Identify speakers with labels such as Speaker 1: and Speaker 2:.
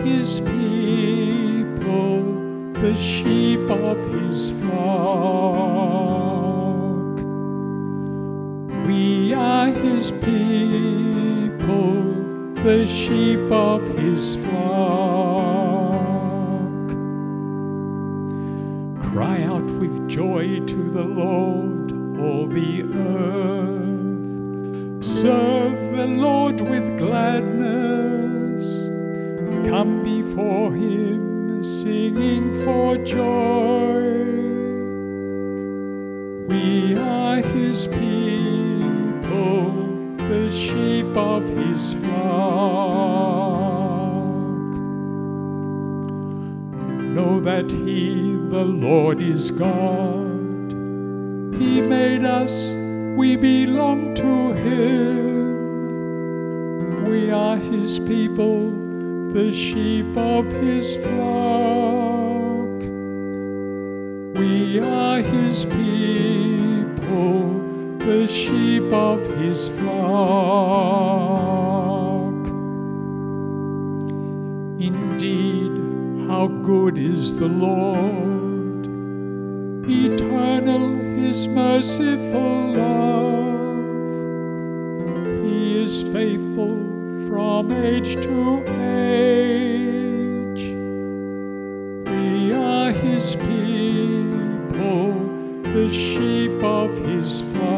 Speaker 1: his people, the sheep of his flock. We are his people, the sheep of his flock. Cry out with joy to the Lord, all the earth. Serve the Lord with gladness. Come before him, singing for joy. We are his people, the sheep of his flock. Know that he, the Lord, is God. He made us, we belong to him. We are his people, the sheep of his flock. We are his people, the sheep of his flock. Indeed, how good is the Lord! Eternal his merciful love. He is faithful from age to age. We are his people, the sheep of his flock.